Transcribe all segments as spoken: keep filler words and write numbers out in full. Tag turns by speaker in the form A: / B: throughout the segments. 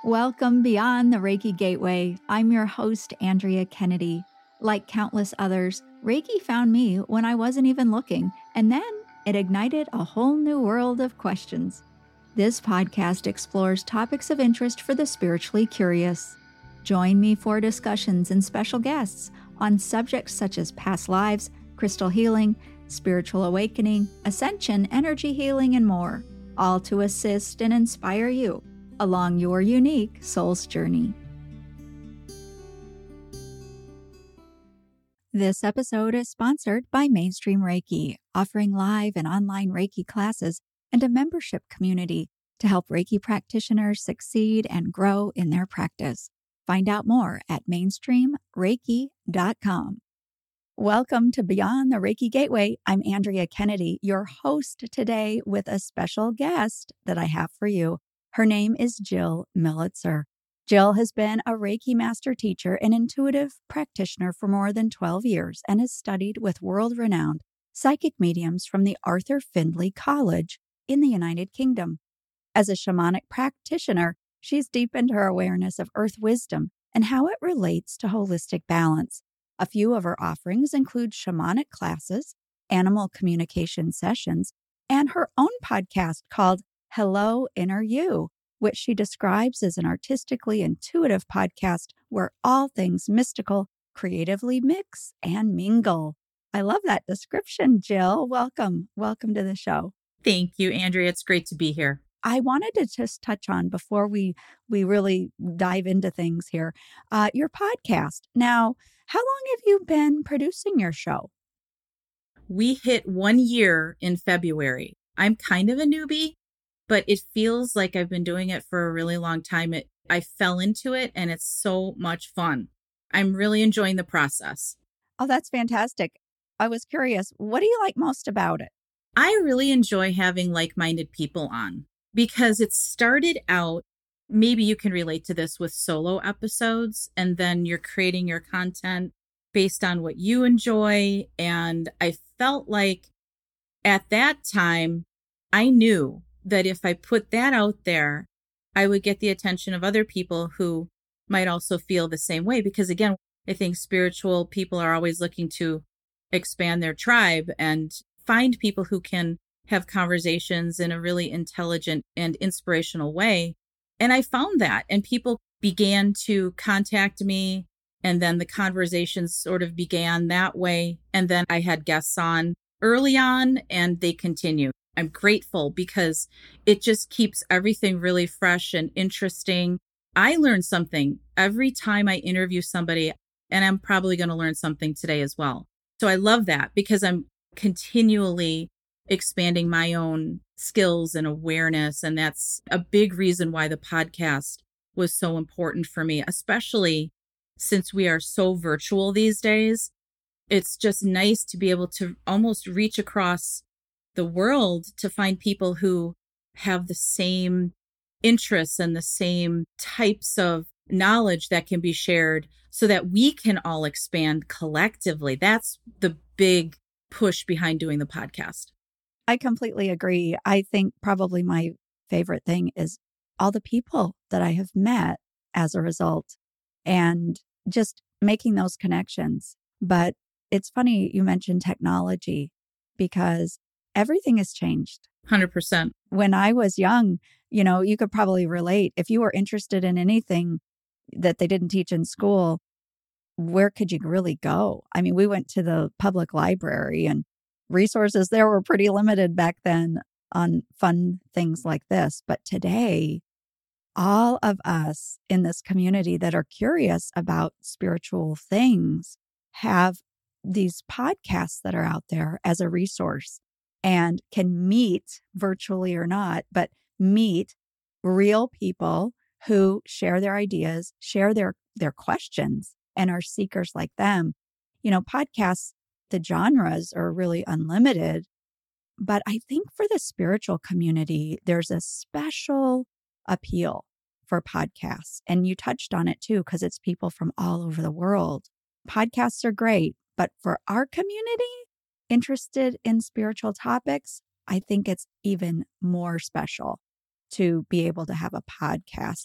A: Welcome beyond the Reiki Gateway. I'm your host, Andrea Kennedy. Like countless others, Reiki found me when I wasn't even looking, and then it ignited a whole new world of questions. This podcast explores topics of interest for the spiritually curious. Join me for discussions and special guests on subjects such as past lives, crystal healing, spiritual awakening, ascension, energy healing, and more, all to assist and inspire you along your unique soul's journey. This episode is sponsored by Mainstream Reiki, offering live and online Reiki classes and a membership community to help Reiki practitioners succeed and grow in their practice. Find out more at mainstream reiki dot com. Welcome to Beyond the Reiki Gateway. I'm Andrea Kennedy, your host today with a special guest that I have for you. Her name is Jill Militzer. Jill has been a Reiki master teacher and intuitive practitioner for more than twelve years and has studied with world-renowned psychic mediums from the Arthur Findlay College in the United Kingdom. As a shamanic practitioner, she's deepened her awareness of earth wisdom and how it relates to holistic balance. A few of her offerings include shamanic classes, animal communication sessions, and her own podcast called Hello Inner You, which she describes as an artistically intuitive podcast where all things mystical creatively mix and mingle. I love that description, Jill. Welcome. Welcome to the show.
B: Thank you, Andrea. It's great to be here.
A: I wanted to just touch on before we we really dive into things here, uh, your podcast. Now, how long have you been producing your show?
B: We hit one year in February. I'm kind of a newbie, but it feels like I've been doing it for a really long time. It, I fell into it and it's so much fun. I'm really enjoying the process.
A: Oh, that's fantastic. I was curious, what do you like most about it?
B: I really enjoy having like-minded people on because it started out, maybe you can relate to this with solo episodes, and then you're creating your content based on what you enjoy. And I felt like at that time, I knew that if I put that out there, I would get the attention of other people who might also feel the same way. Because again, I think spiritual people are always looking to expand their tribe and find people who can have conversations in a really intelligent and inspirational way. And I found that, and people began to contact me, and then the conversations sort of began that way. And then I had guests on early on, and they continue. I'm grateful because it just keeps everything really fresh and interesting. I learn something every time I interview somebody, and I'm probably going to learn something today as well. So I love that because I'm continually expanding my own skills and awareness. And that's a big reason why the podcast was so important for me, especially since we are so virtual these days. It's just nice to be able to almost reach across the world to find people who have the same interests and the same types of knowledge that can be shared so that we can all expand collectively. That's the big push behind doing the podcast.
A: I completely agree. I think probably my favorite thing is all the people that I have met as a result and just making those connections. But it's funny you mentioned technology because everything has changed.
B: one hundred percent.
A: When I was young, you know, you could probably relate. If you were interested in anything that they didn't teach in school, where could you really go? I mean, we went to the public library and resources there were pretty limited back then on fun things like this. But today, all of us in this community that are curious about spiritual things have these podcasts that are out there as a resource and can meet virtually or not, but meet real people who share their ideas, share their, their questions, and are seekers like them. You know, podcasts, the genres are really unlimited, but I think for the spiritual community, there's a special appeal for podcasts. And you touched on it too, because it's people from all over the world. Podcasts are great, but for our community interested in spiritual topics, I think it's even more special to be able to have a podcast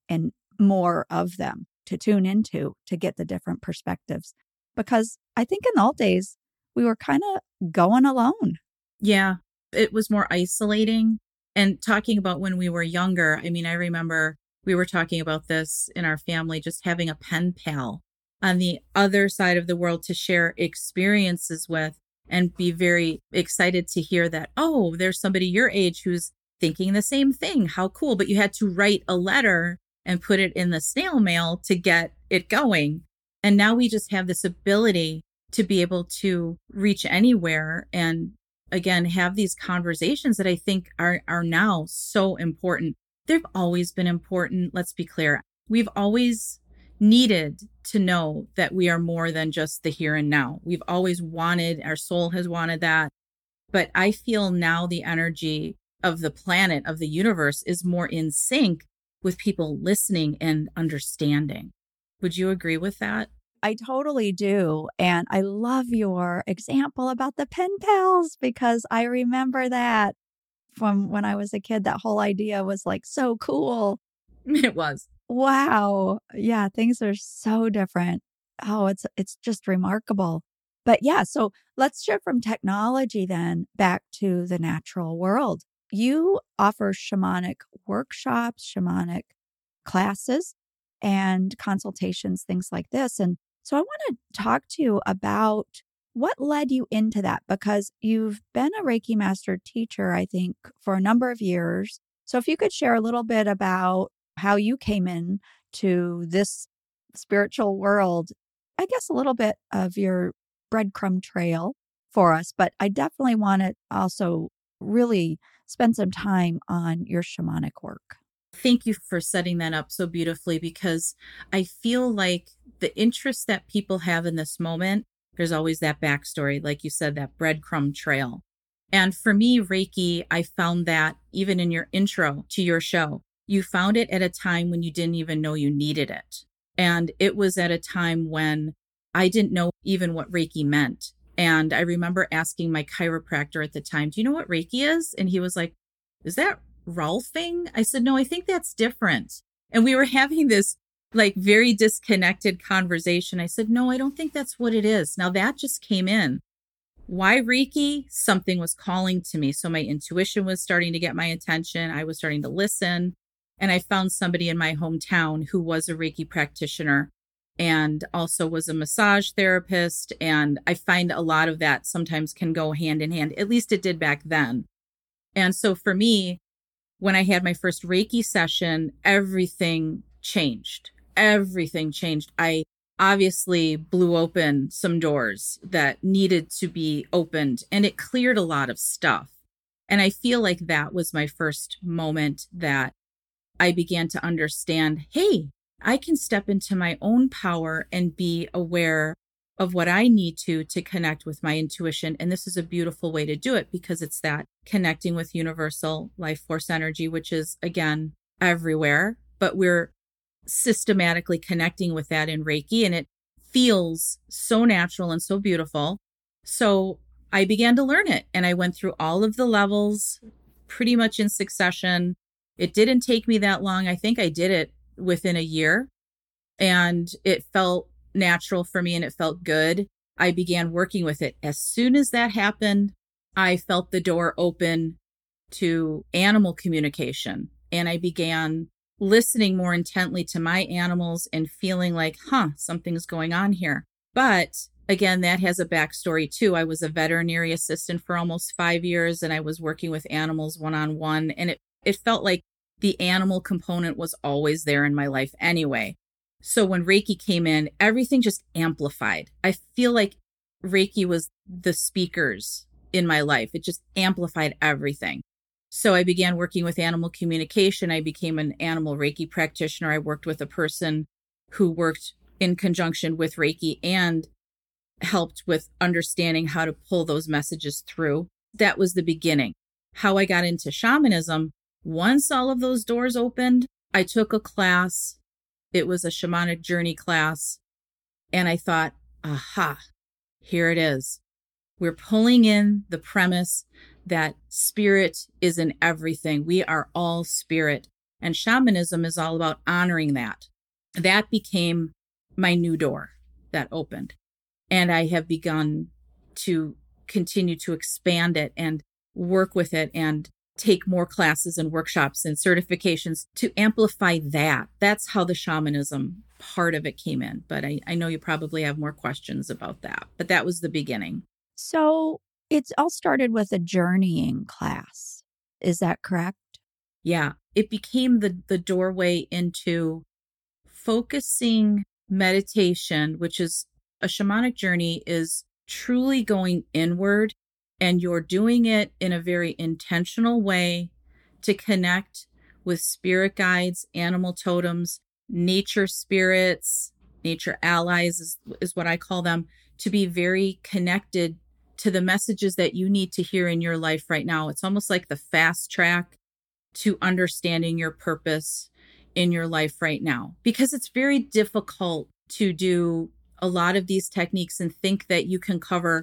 A: and more of them to tune into to get the different perspectives. Because I think in the old days, we were kind of going alone.
B: Yeah, it was more isolating. And talking about when we were younger, I mean, I remember we were talking about this in our family, just having a pen pal on the other side of the world to share experiences with and be very excited to hear that, oh, there's somebody your age who's thinking the same thing. How cool. But you had to write a letter and put it in the snail mail to get it going. And now we just have this ability to be able to reach anywhere and, again, have these conversations that I think are, are now so important. They've always been important. Let's be clear. We've always needed to know that we are more than just the here and now. We've always wanted, our soul has wanted that. But I feel now the energy of the planet, of the universe, is more in sync with people listening and understanding. Would you agree with that?
A: I totally do. And I love your example about the pen pals because I remember that from when I was a kid. That whole idea was like so cool.
B: It was.
A: Wow. Yeah, things are so different. Oh, it's it's just remarkable. But yeah, so let's shift from technology then back to the natural world. You offer shamanic workshops, shamanic classes, and consultations, things like this. And so I want to talk to you about what led you into that, because you've been a Reiki master teacher, I think, for a number of years. So if you could share a little bit about how you came in to this spiritual world, I guess a little bit of your breadcrumb trail for us. But I definitely want to also really spend some time on your shamanic work.
B: Thank you for setting that up so beautifully, because I feel like the interest that people have in this moment, there's always that backstory, like you said, that breadcrumb trail. And for me, Reiki, I found that even in your intro to your show, you found it at a time when you didn't even know you needed it. And it was at a time when I didn't know even what Reiki meant. And I remember asking my chiropractor at the time, do you know what Reiki is? And he was like, is that Rolfing? I said, no, I think that's different. And we were having this like very disconnected conversation. I said, no, I don't think that's what it is. Now that just came in. Why Reiki? Something was calling to me. So my intuition was starting to get my attention. I was starting to listen. And I found somebody in my hometown who was a Reiki practitioner and also was a massage therapist. And I find a lot of that sometimes can go hand in hand. At least it did back then. And so for me, when I had my first Reiki session, everything changed. Everything changed. I obviously blew open some doors that needed to be opened, and it cleared a lot of stuff. And I feel like that was my first moment that I began to understand, hey, I can step into my own power and be aware of what I need to to connect with my intuition. And this is a beautiful way to do it because it's that connecting with universal life force energy, which is, again, everywhere, but we're systematically connecting with that in Reiki, and it feels so natural and so beautiful. So I began to learn it, and I went through all of the levels pretty much in succession. It didn't take me that long. I think I did it within a year, and it felt natural for me and it felt good. I began working with it. As soon as that happened, I felt the door open to animal communication, and I began listening more intently to my animals and feeling like, huh, something's going on here. But again, that has a backstory too. I was a veterinary assistant for almost five years and I was working with animals one-on-one. And it, it felt like the animal component was always there in my life anyway. So when Reiki came in, everything just amplified. I feel like Reiki was the speakers in my life. It just amplified everything. So I began working with animal communication. I became an animal Reiki practitioner. I worked with a person who worked in conjunction with Reiki and helped with understanding how to pull those messages through. That was the beginning. How I got into shamanism, once all of those doors opened, I took a class. It was a shamanic journey class. And I thought, aha, here it is. We're pulling in the premise that spirit is in everything. We are all spirit. And shamanism is all about honoring that. That became my new door that opened. And I have begun to continue to expand it and work with it and take more classes and workshops and certifications to amplify that. That's how the shamanism part of it came in. But I, I know you probably have more questions about that. But that was the beginning.
A: So it's all started with a journeying class. Is that correct?
B: Yeah. It became the, the doorway into focusing meditation, which is a shamanic journey, is truly going inward, and you're doing it in a very intentional way to connect with spirit guides, animal totems, nature spirits, nature allies is, is what I call them, to be very connected to the messages that you need to hear in your life right now. It's almost like the fast track to understanding your purpose in your life right now, because it's very difficult to do a lot of these techniques and think that you can cover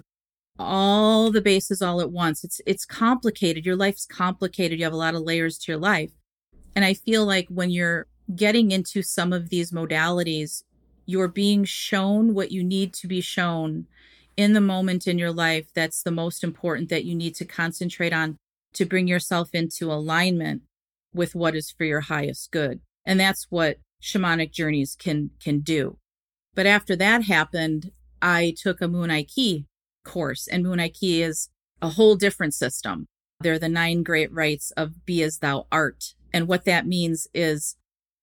B: all the bases all at once. It's it's complicated. Your life's complicated. You have a lot of layers to your life. And I feel like when you're getting into some of these modalities, you're being shown what you need to be shown in the moment in your life that's the most important, that you need to concentrate on to bring yourself into alignment with what is for your highest good. And that's what shamanic journeys can can do. But after that happened, I took a Moon Aiki course, and Moon Aiki is a whole different system. They're the nine great rites of Be As Thou Art. And what that means is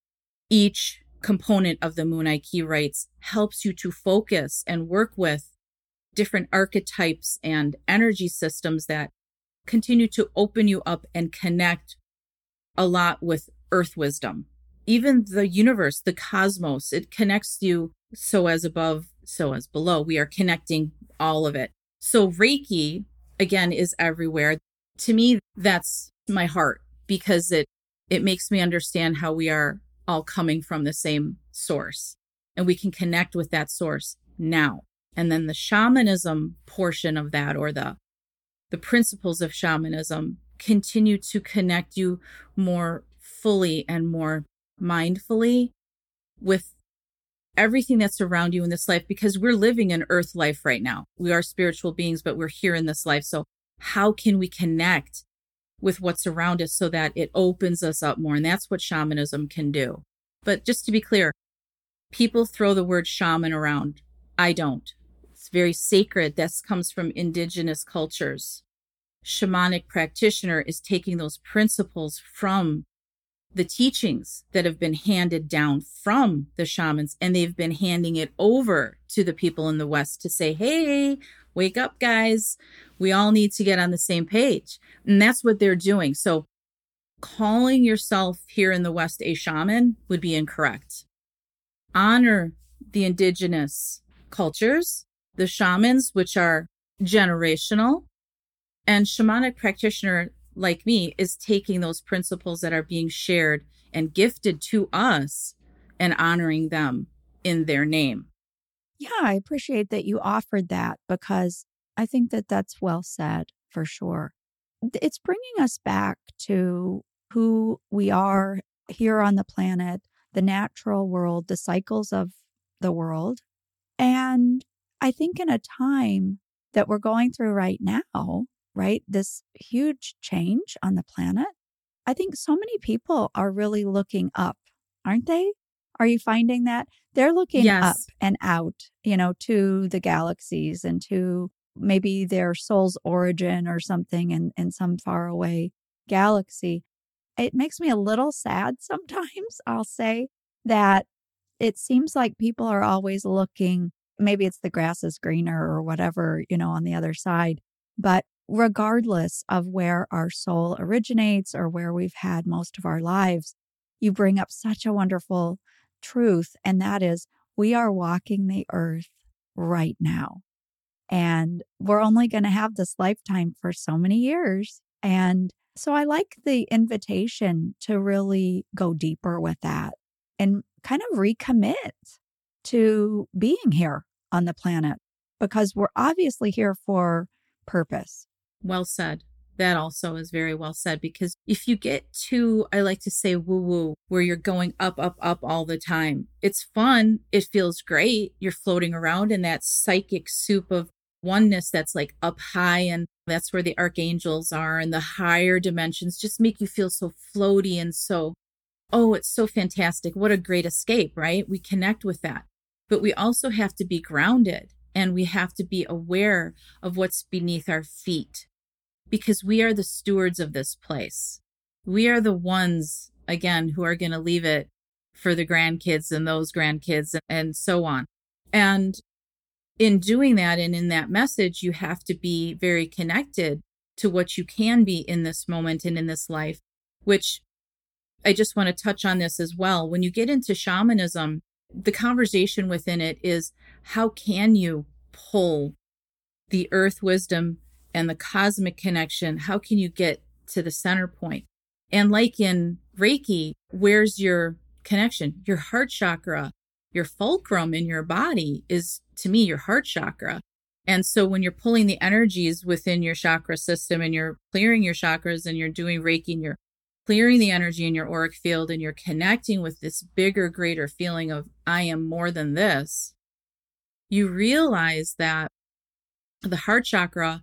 B: each component of the Moon Aiki rites helps you to focus and work with different archetypes and energy systems that continue to open you up and connect a lot with earth wisdom. Even the universe, the cosmos, it connects you so as above, so as below. We are connecting all of it. So Reiki, again, is everywhere. To me, that's my heart, because it it makes me understand how we are all coming from the same source, and we can connect with that source now. And then the shamanism portion of that, or the the principles of shamanism, continue to connect you more fully and more mindfully with everything that's around you in this life, because we're living an earth life right now. We are spiritual beings, but we're here in this life. So how can we connect with what's around us so that it opens us up more? And that's what shamanism can do. But just to be clear, people throw the word shaman around. I don't. It's very sacred. This comes from indigenous cultures. Shamanic practitioner is taking those principles from the teachings that have been handed down from the shamans, and they've been handing it over to the people in the West to say, hey, wake up, guys. We all need to get on the same page. And that's what they're doing. So calling yourself here in the West a shaman would be incorrect. Honor the indigenous cultures, the shamans, which are generational, and shamanic practitioner like me is taking those principles that are being shared and gifted to us and honoring them in their name.
A: Yeah, I appreciate that you offered that, because I think that that's well said for sure. It's bringing us back to who we are here on the planet, the natural world, the cycles of the world. And I think in a time that we're going through right now, right, this huge change on the planet, I think so many people are really looking up, aren't they? Are you finding that? They're looking
B: Yes.
A: up and out, you know, to the galaxies and to maybe their soul's origin or something in, in some faraway galaxy. It makes me a little sad sometimes, I'll say, that it seems like people are always looking, maybe it's the grass is greener or whatever, you know, on the other side. But regardless of where our soul originates or where we've had most of our lives, you bring up such a wonderful truth. And that is, we are walking the earth right now. And we're only going to have this lifetime for so many years. And so I like the invitation to really go deeper with that and kind of recommit to being here on the planet, because we're obviously here for purpose.
B: Well said. That also is very well said, because if you get too, I like to say woo woo, where you're going up, up, up all the time, it's fun. It feels great. You're floating around in that psychic soup of oneness that's like up high. And that's where the archangels are, and the higher dimensions just make you feel so floaty and so, oh, it's so fantastic. What a great escape, right? We connect with that. But we also have to be grounded, and we have to be aware of what's beneath our feet, because we are the stewards of this place. We are the ones, again, who are going to leave it for the grandkids and those grandkids and so on. And in doing that, and in that message, you have to be very connected to what you can be in this moment and in this life, which I just want to touch on this as well. When you get into shamanism, the conversation within it is, how can you pull the earth wisdom and the cosmic connection? How can you get to the center point? And like in Reiki, where's your connection? Your heart chakra, your fulcrum in your body is, to me, your heart chakra. And so when you're pulling the energies within your chakra system and you're clearing your chakras and you're doing Reiki and you're clearing the energy in your auric field and you're connecting with this bigger, greater feeling of, I am more than this, you realize that the heart chakra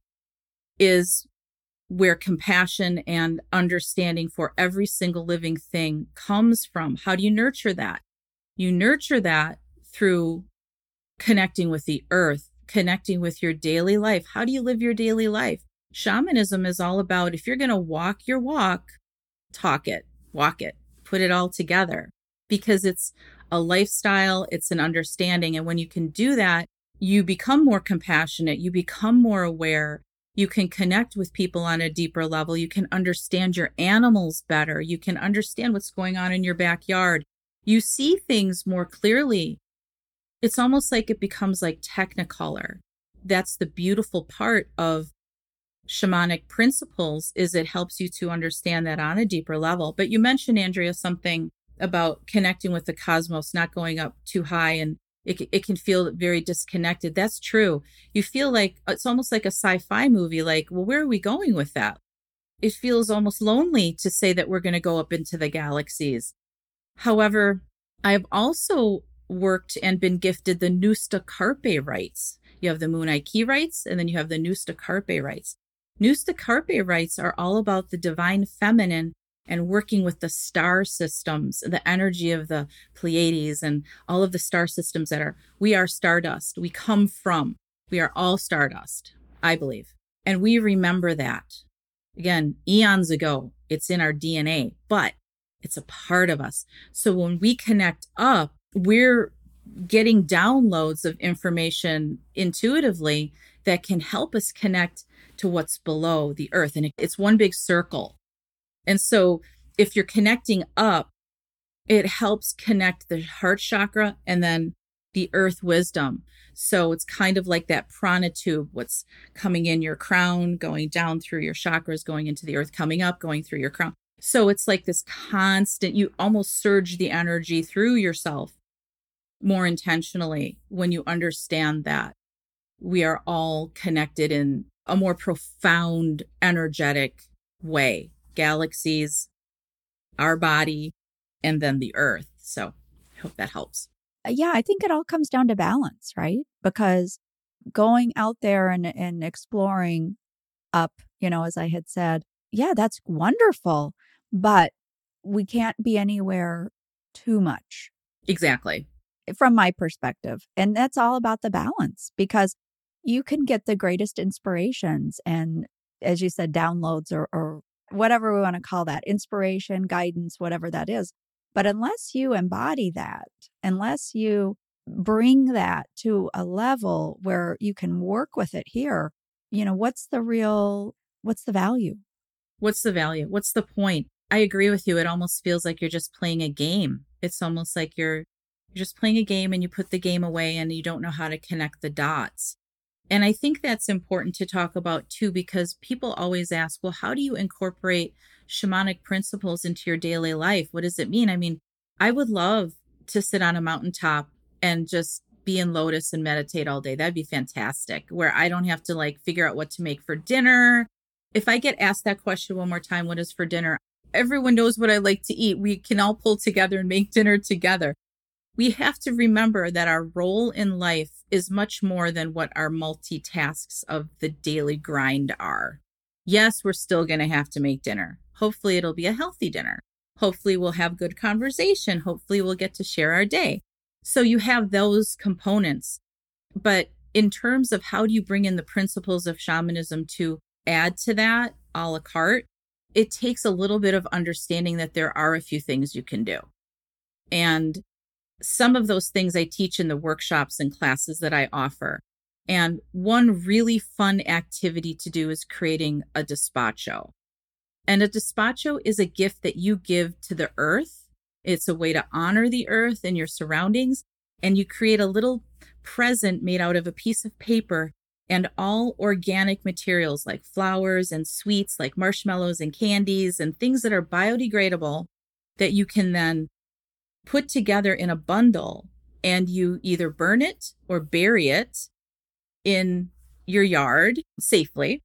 B: is where compassion and understanding for every single living thing comes from. How do you nurture that? You nurture that through connecting with the earth, connecting with your daily life. How do you live your daily life? Shamanism is all about, if you're going to walk your walk, talk it, walk it, put it all together, because it's a lifestyle, it's an understanding. And when you can do that, you become more compassionate, you become more aware, you can connect with people on a deeper level, you can understand your animals better, you can understand what's going on in your backyard, you see things more clearly. It's almost like it becomes like Technicolor. That's the beautiful part of shamanic principles, is it helps you to understand that on a deeper level. But you mentioned, Andrea, something about connecting with the cosmos, not going up too high, and it, it can feel very disconnected. That's true. You feel like it's almost like a sci-fi movie, like, well, where are we going with that? It feels almost lonely to say that we're going to go up into the galaxies. However, I've also worked and been gifted the Nusta Carpe rites. You have the Munaiki rites, and then you have the Nusta Carpe rites. Nusta Carpe rites are all about the divine feminine and working with the star systems, the energy of the Pleiades and all of the star systems that are, we are stardust. We come from, we are all stardust, I believe. And we remember that. Again, eons ago, it's in our D N A, but it's a part of us. So when we connect up, we're getting downloads of information intuitively that can help us connect to what's below the earth. And it's one big circle. And so if you're connecting up, it helps connect the heart chakra and then the earth wisdom. So it's kind of like that prana tube, what's coming in your crown, going down through your chakras, going into the earth, coming up, going through your crown. So it's like this constant, you almost surge the energy through yourself more intentionally when you understand that we are all connected in a more profound, energetic way. Galaxies, our body, and then the earth. So I hope that helps.
A: Yeah, I think it all comes down to balance, right? Because going out there and, and exploring up, you know, as I had said, yeah, that's wonderful, but we can't be anywhere too much.
B: Exactly.
A: From my perspective. And that's all about the balance, because you can get the greatest inspirations and, as you said, downloads or, or whatever we want to call that, inspiration, guidance, whatever that is. But unless you embody that, unless you bring that to a level where you can work with it here, you know, what's the real, what's the value?
B: What's the value? What's the point? I agree with you. It almost feels like you're just playing a game. It's almost like you're, you're just playing a game and you put the game away and you don't know how to connect the dots. And I think that's important to talk about too, because people always ask, well, how do you incorporate shamanic principles into your daily life? What does it mean? I mean, I would love to sit on a mountaintop and just be in lotus and meditate all day. That'd be fantastic, where I don't have to like figure out what to make for dinner. if I get asked that question one more time, what is for dinner? Everyone knows what I like to eat. We can all pull together and make dinner together. We have to remember that our role in life is much more than what our multitasks of the daily grind are. Yes, we're still going to have to make dinner. Hopefully it'll be a healthy dinner. Hopefully we'll have good conversation. Hopefully we'll get to share our day. So you have those components. But in terms of how do you bring in the principles of shamanism to add to that a la carte, it takes a little bit of understanding that there are a few things you can do. And some of those things I teach in the workshops and classes that I offer. And one really fun activity to do is creating a despacho. And a despacho is a gift that you give to the earth. It's a way to honor the earth and your surroundings. And you create a little present made out of a piece of paper and all organic materials like flowers and sweets like marshmallows and candies and things that are biodegradable that you can then put together in a bundle, and you either burn it or bury it in your yard safely.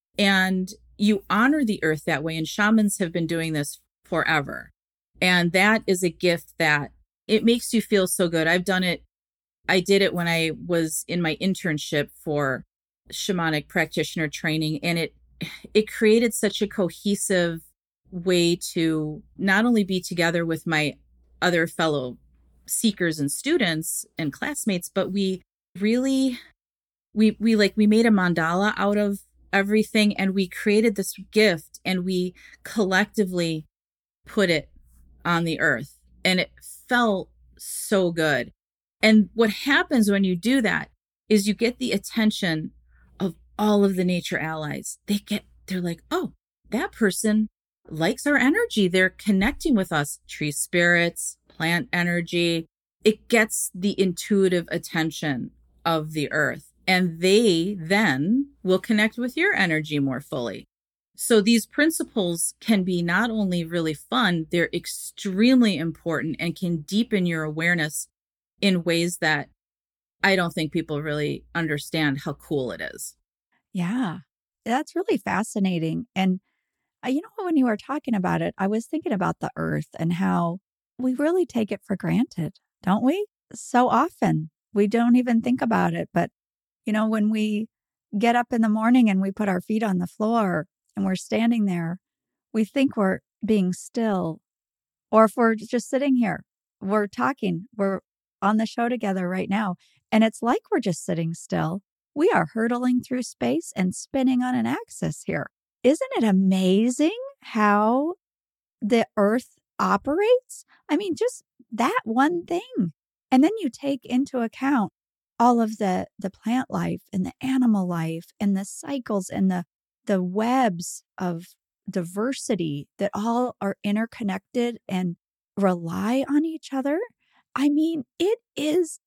B: And you honor the earth that way. And shamans have been doing this forever. And that is a gift that it makes you feel so good. I've done it. I did it when I was in my internship for shamanic practitioner training. And it, it created such a cohesive way to not only be together with my other fellow seekers and students and classmates, but we really, we, we like, we made a mandala out of everything, and we created this gift, and we collectively put it on the earth, and it felt so good. And what happens when you do that is you get the attention of all of the nature allies. They get, they're like, oh, that person likes our energy. They're connecting with us. Tree spirits, plant energy. It gets the intuitive attention of the earth, and they then will connect with your energy more fully. So these principles can be not only really fun, they're extremely important and can deepen your awareness in ways that I don't think people really understand how cool it is.
A: Yeah, that's really fascinating. And uh, you know, when you were talking about it, I was thinking about the earth and how we really take it for granted, don't we? So often we don't even think about it. But, you know, when we get up in the morning and we put our feet on the floor and we're standing there, we think we're being still. Or if we're just sitting here, we're talking, we're on the show together right now, and it's like we're just sitting still. We are hurtling through space and spinning on an axis here. Isn't it amazing how the earth operates? I mean, just that one thing. And then you take into account all of the, the plant life and the animal life and the cycles and the, the webs of diversity that all are interconnected and rely on each other. I mean, it is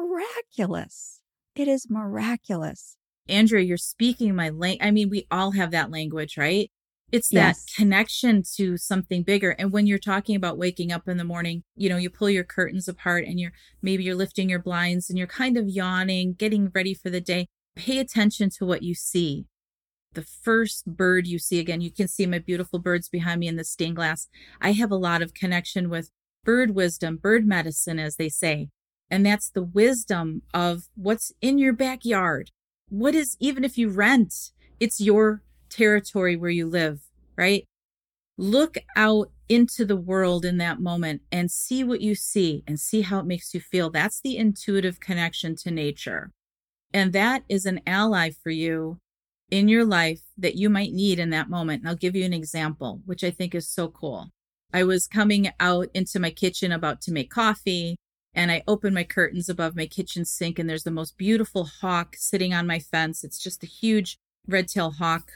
A: miraculous. It is miraculous.
B: Andrea, you're speaking my language. I mean, we all have that language, right? It's that
A: Yes.
B: connection to something bigger. And when you're talking about waking up in the morning, you know, you pull your curtains apart and you're maybe you're lifting your blinds and you're kind of yawning, getting ready for the day. Pay attention to what you see. The first bird you see, again, you can see my beautiful birds behind me in the stained glass. I have a lot of connection with bird wisdom, bird medicine, as they say. And that's the wisdom of what's in your backyard. What is, even if you rent, it's your territory where you live, right? Look out into the world in that moment and see what you see and see how it makes you feel. That's the intuitive connection to nature. And that is an ally for you in your life that you might need in that moment. And I'll give you an example, which I think is so cool. I was coming out into my kitchen about to make coffee, and I opened my curtains above my kitchen sink, and there's the most beautiful hawk sitting on my fence. It's just a huge red-tailed hawk.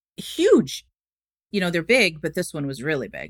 B: Huge. You know, they're big, but this one was really big.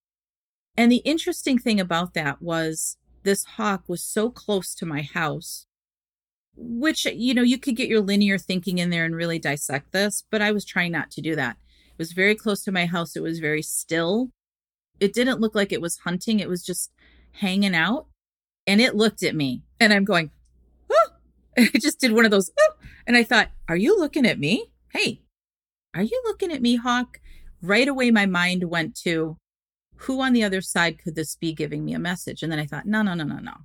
B: And the interesting thing about that was this hawk was so close to my house, which, you know, you could get your linear thinking in there and really dissect this, but I was trying not to do that. It was very close to my house. It was very still. It didn't look like it was hunting. It was just hanging out. And it looked at me and I'm going, oh, and I just did one of those, oh, and I thought, are you looking at me? Hey, are you looking at me, Hawk? Right away, my mind went to, who on the other side could this be giving me a message? And then I thought, no, no, no, no, no.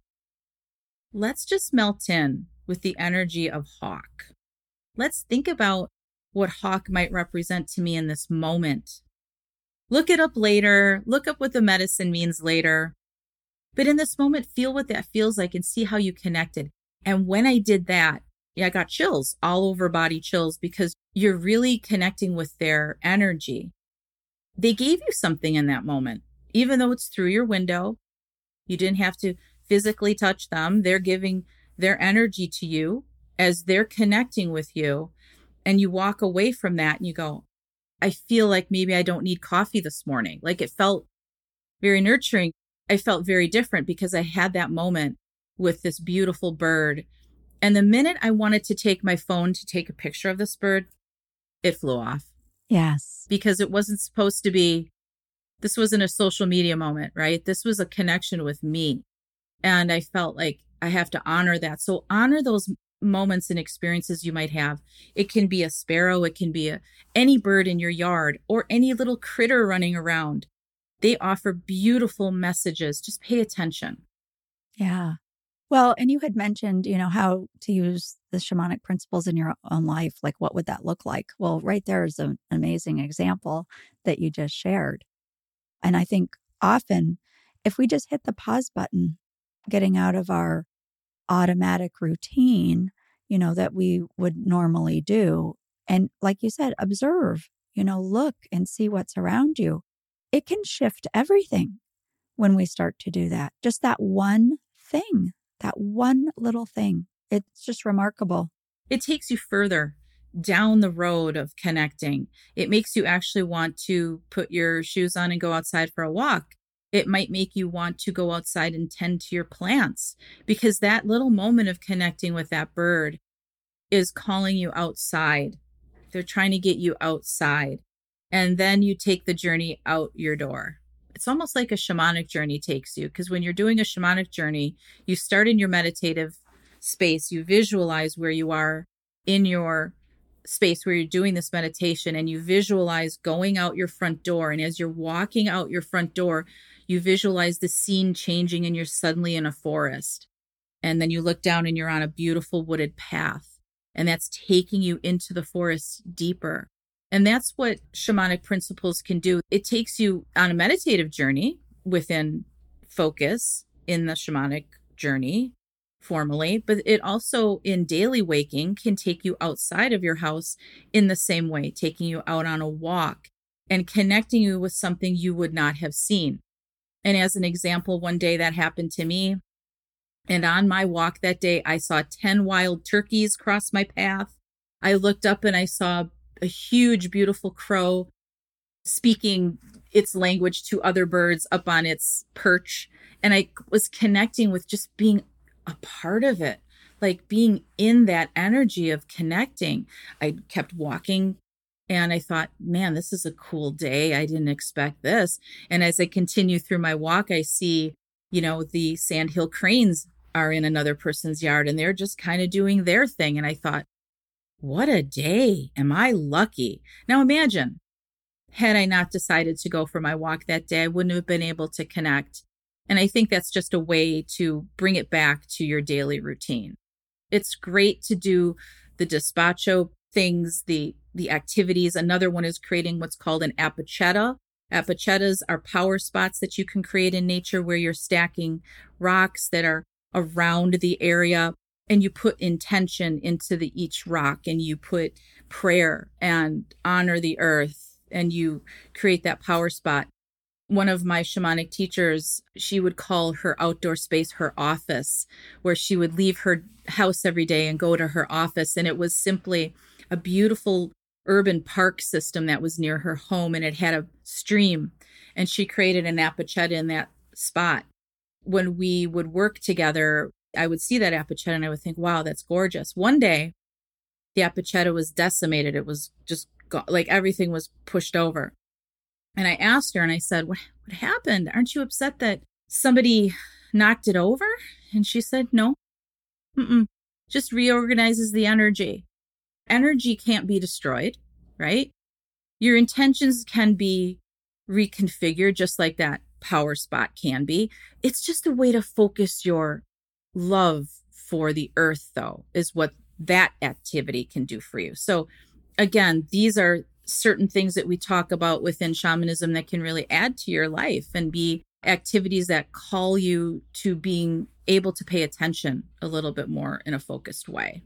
B: Let's just melt in with the energy of Hawk. Let's think about what Hawk might represent to me in this moment. Look it up later. Look up what the medicine means later. But in this moment, feel what that feels like and see how you connected. And when I did that, yeah, I got chills, all over body chills, because you're really connecting with their energy. They gave you something in that moment, even though it's through your window. You didn't have to physically touch them. They're giving their energy to you as they're connecting with you. And you walk away from that and you go, I feel like maybe I don't need coffee this morning. Like it felt very nurturing. I felt very different because I had that moment with this beautiful bird. And the minute I wanted to take my phone to take a picture of this bird, it flew off.
A: Yes.
B: Because it wasn't supposed to be, this wasn't a social media moment, right? This was a connection with me. And I felt like I have to honor that. So honor those moments and experiences you might have. It can be a sparrow. It can be a, any bird in your yard or any little critter running around. They offer beautiful messages. Just pay attention.
A: Yeah. Well, and you had mentioned, you know, how to use the shamanic principles in your own life. Like, what would that look like? Well, right there is an amazing example that you just shared. And I think often if we just hit the pause button, getting out of our automatic routine, you know, that we would normally do, and like you said, observe, you know, look and see what's around you, it can shift everything when we start to do that. Just that one thing. That one little thing. It's just remarkable.
B: It takes you further down the road of connecting. It makes you actually want to put your shoes on and go outside for a walk. It might make you want to go outside and tend to your plants because that little moment of connecting with that bird is calling you outside. They're trying to get you outside. And then you take the journey out your door. It's almost like a shamanic journey takes you, because when you're doing a shamanic journey, you start in your meditative space, you visualize where you are in your space where you're doing this meditation, and you visualize going out your front door. And as you're walking out your front door, you visualize the scene changing and you're suddenly in a forest. And then you look down and you're on a beautiful wooded path, and that's taking you into the forest deeper. And that's what shamanic principles can do. It takes you on a meditative journey within focus in the shamanic journey formally, but it also in daily waking can take you outside of your house in the same way, taking you out on a walk and connecting you with something you would not have seen. And as an example, one day that happened to me. And on my walk that day, I saw ten wild turkeys cross my path. I looked up and I saw a huge, beautiful crow speaking its language to other birds up on its perch. And I was connecting with just being a part of it, like being in that energy of connecting. I kept walking and I thought, man, this is a cool day. I didn't expect this. And as I continue through my walk, I see, you know, the sandhill cranes are in another person's yard and they're just kind of doing their thing. And I thought, what a day. Am I lucky? Now imagine, had I not decided to go for my walk that day, I wouldn't have been able to connect. And I think that's just a way to bring it back to your daily routine. It's great to do the despacho things, the, the activities. Another one is creating what's called an apacheta. Apachetas are power spots that you can create in nature where you're stacking rocks that are around the area. And you put intention into the each rock, and you put prayer and honor the earth, and you create that power spot. One of my shamanic teachers, she would call her outdoor space her office, where she would leave her house every day and go to her office. And it was simply a beautiful urban park system that was near her home, and it had a stream. And she created an apacheta in that spot. When we would work together, I would see that apacheta and I would think, wow, that's gorgeous. One day, the apacheta was decimated. It was just go- like everything was pushed over. And I asked her and I said, what, what happened? Aren't you upset that somebody knocked it over? And she said, no, Mm-mm. Just reorganizes the energy. Energy can't be destroyed, right? Your intentions can be reconfigured just like that power spot can be. It's just a way to focus your love for the earth, though, is what that activity can do for you. So again, these are certain things that we talk about within shamanism that can really add to your life and be activities that call you to being able to pay attention a little bit more in a focused way.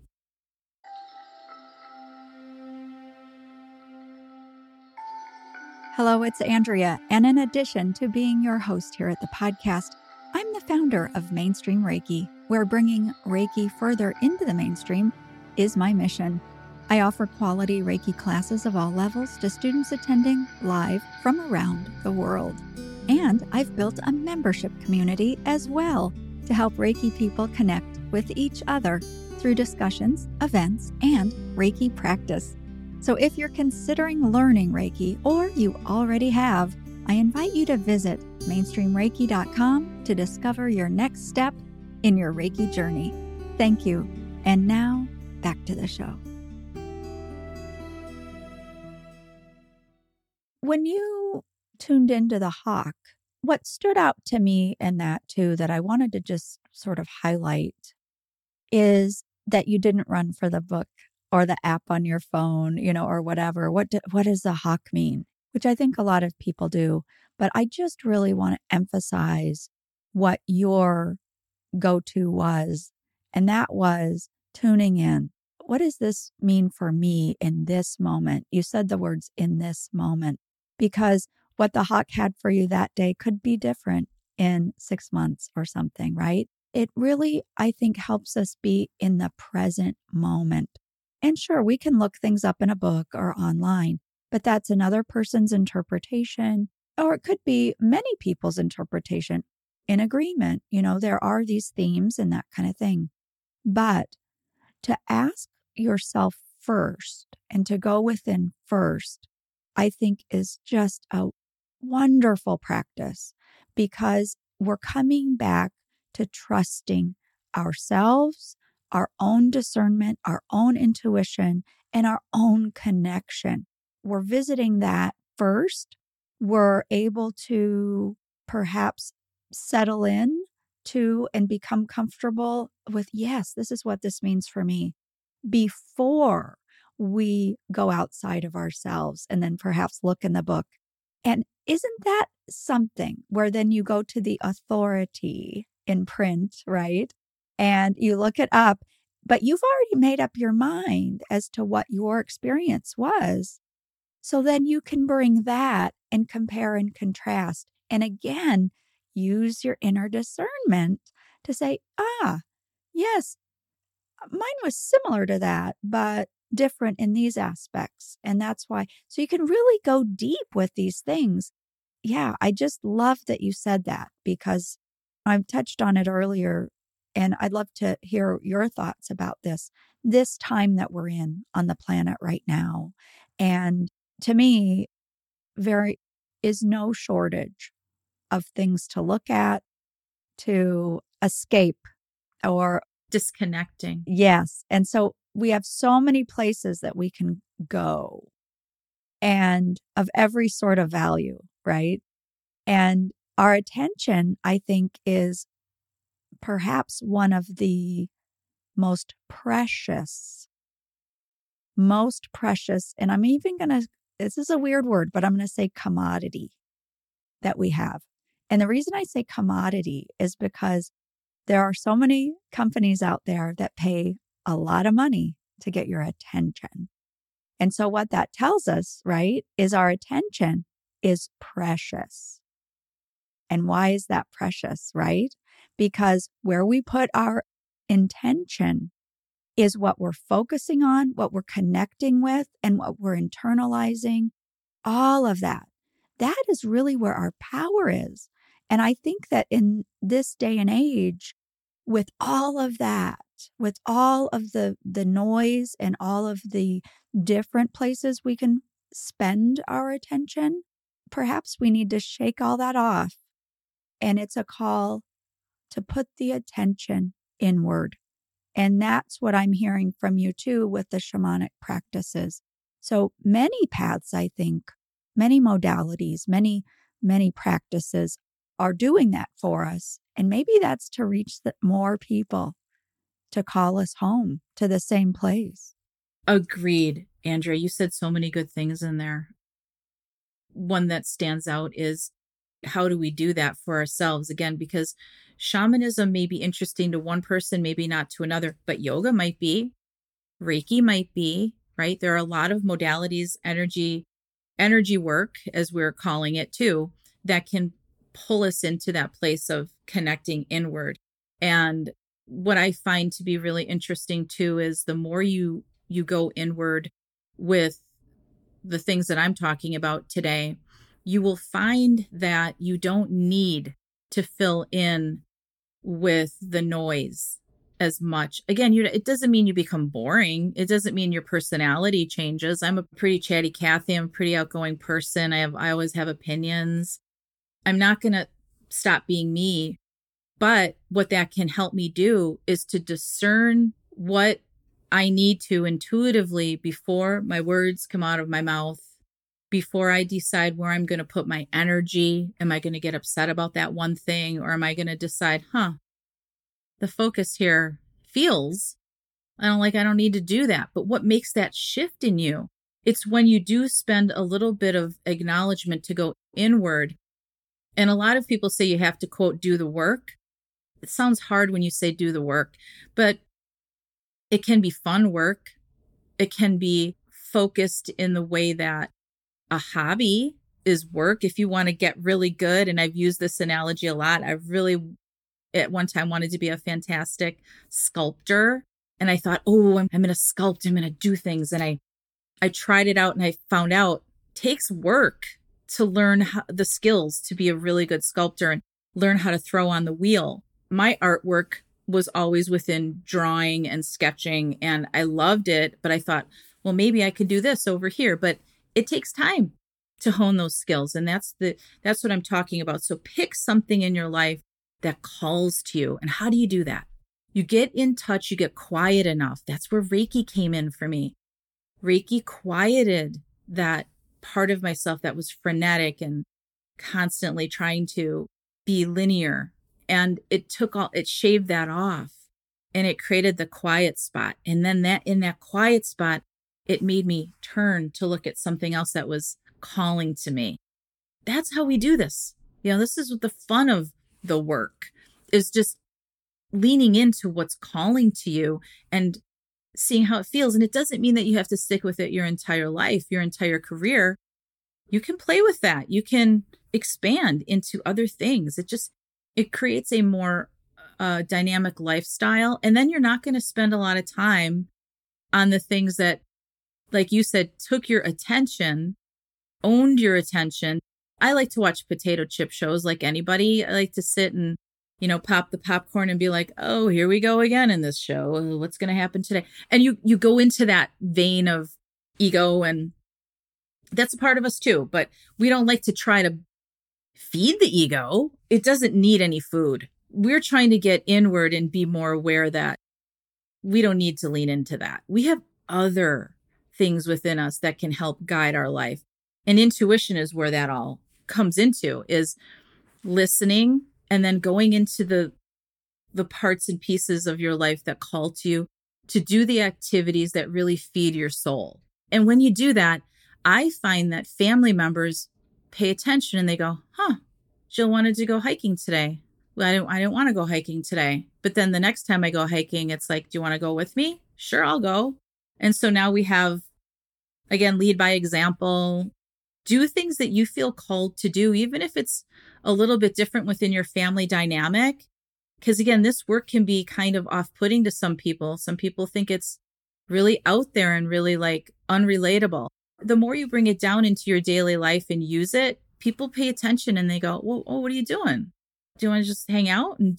A: Hello, it's Andrea, and in addition to being your host here at the podcast, I'm the founder of Mainstream Reiki, where bringing Reiki further into the mainstream is my mission. I offer quality Reiki classes of all levels to students attending live from around the world. And I've built a membership community as well to help Reiki people connect with each other through discussions, events, and Reiki practice. So if you're considering learning Reiki or you already have, I invite you to visit mainstream reiki dot com to discover your next step in your Reiki journey. Thank you. And now back to the show. When you tuned into the hawk, what stood out to me in that too, that I wanted to just sort of highlight, is that you didn't run for the book or the app on your phone, you know, or whatever. What do, what does the hawk mean? Which I think a lot of people do. But I just really want to emphasize what your go-to was. And that was tuning in. What does this mean for me in this moment? You said the words "in this moment," because what the hawk had for you that day could be different in six months or something, right? It really, I think, helps us be in the present moment. And sure, we can look things up in a book or online, but that's another person's interpretation, or it could be many people's interpretation in agreement. You know, there are these themes and that kind of thing. But to ask yourself first and to go within first, I think is just a wonderful practice, because we're coming back to trusting ourselves, our own discernment, our own intuition, and our own connection. We're visiting that first. We're able to perhaps settle in to and become comfortable with, yes, this is what this means for me, before we go outside of ourselves and then perhaps look in the book. And isn't that something where then you go to the authority in print, right? And you look it up, but you've already made up your mind as to what your experience was. So then you can bring that and compare and contrast. And again, use your inner discernment to say, ah, yes, mine was similar to that, but different in these aspects. And that's why. So you can really go deep with these things. Yeah, I just love that you said that, because I've touched on it earlier. And I'd love to hear your thoughts about this, this time that we're in on the planet right now. And to me, there is no shortage of things to look at, to escape, or
B: disconnecting.
A: Yes. And so we have so many places that we can go, and of every sort of value, right? And our attention, I think, is perhaps one of the most precious, most precious, and I'm even going to, this is a weird word, but I'm going to say commodity that we have. And the reason I say commodity is because there are so many companies out there that pay a lot of money to get your attention. And so what that tells us, right, is our attention is precious. And why is that precious, right? Because where we put our intention is what we're focusing on, what we're connecting with, and what we're internalizing, all of that. That is really where our power is. And I think that in this day and age, with all of that, with all of the, the noise and all of the different places we can spend our attention, perhaps we need to shake all that off. And it's a call to put the attention inward. And that's what I'm hearing from you too with the shamanic practices. So many paths, I think, many modalities, many, many practices are doing that for us. And maybe that's to reach the, more people to call us home to the same place.
B: Agreed, Andrea. You said so many good things in there. One that stands out is, how do we do that for ourselves? Again, because shamanism may be interesting to one person, maybe not to another, but yoga might be, Reiki might be, right? There are a lot of modalities, energy, energy work, as we're calling it too, that can pull us into that place of connecting inward. And what I find to be really interesting too is the more you you go inward with the things that I'm talking about today, you will find that you don't need to fill in with the noise as much. Again, you it doesn't mean you become boring. It doesn't mean your personality changes. I'm a pretty chatty Cathy. I'm a pretty outgoing person. I have I always have opinions. I'm not going to stop being me. But what that can help me do is to discern what I need to intuitively before my words come out of my mouth, before I decide where I'm going to put my energy. Am I going to get upset about that one thing? Or am I going to decide, huh, the focus here feels, I don't like, I don't need to do that. But what makes that shift in you? It's when you do spend a little bit of acknowledgement to go inward. And a lot of people say you have to, quote, do the work. It sounds hard when you say do the work, but it can be fun work. It can be focused in the way that a hobby is work. If you want to get really good, and I've used this analogy a lot, I've really at one time wanted to be a fantastic sculptor. And I thought, oh, I'm, I'm going to sculpt, I'm going to do things. And I, I tried it out and I found out it takes work to learn how, the skills to be a really good sculptor and learn how to throw on the wheel. My artwork was always within drawing and sketching, and I loved it, but I thought, well, maybe I could do this over here, but it takes time to hone those skills. And that's the, that's what I'm talking about. So pick something in your life that calls to you. And how do you do that? You get in touch, you get quiet enough. That's where Reiki came in for me. Reiki quieted that part of myself that was frenetic and constantly trying to be linear. And it took all, it shaved that off and it created the quiet spot. And then that in that quiet spot, it made me turn to look at something else that was calling to me. That's how we do this. You know, this is the fun of the work, is just leaning into what's calling to you and seeing how it feels. And it doesn't mean that you have to stick with it your entire life, your entire career. You can play with that. You can expand into other things. It just, it creates a more uh, dynamic lifestyle. And then you're not going to spend a lot of time on the things that, like you said, took your attention, owned your attention. I like to watch potato chip shows like anybody. I like to sit and, you know, pop the popcorn and be like, oh, here we go again in this show. What's going to happen today? And you, you go into that vein of ego, and that's a part of us too. But we don't like to try to feed the ego. It doesn't need any food. We're trying to get inward and be more aware that we don't need to lean into that. We have other things within us that can help guide our life. And intuition is where that all comes into, is listening and then going into the the parts and pieces of your life that call to you to do the activities that really feed your soul. And when you do that, I find that family members pay attention and they go, huh, Jill wanted to go hiking today. Well, I didn't, I didn't want to go hiking today. But then the next time I go hiking, it's like, do you want to go with me? Sure, I'll go. And so now we have, again, lead by example. Do things that you feel called to do, even if it's a little bit different within your family dynamic. Because again, this work can be kind of off-putting to some people. Some people think it's really out there and really like unrelatable. The more you bring it down into your daily life and use it, people pay attention and they go, well, oh, what are you doing? Do you want to just hang out and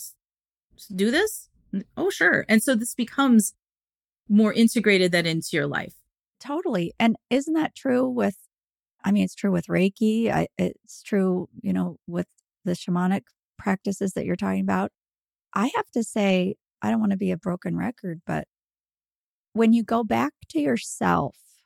B: do this? Oh, sure. And so this becomes more integrated that into your life.
A: Totally. And isn't that true with, I mean, it's true with Reiki. I, it's true, you know, with the shamanic practices that you're talking about. I have to say, I don't want to be a broken record, but when you go back to yourself,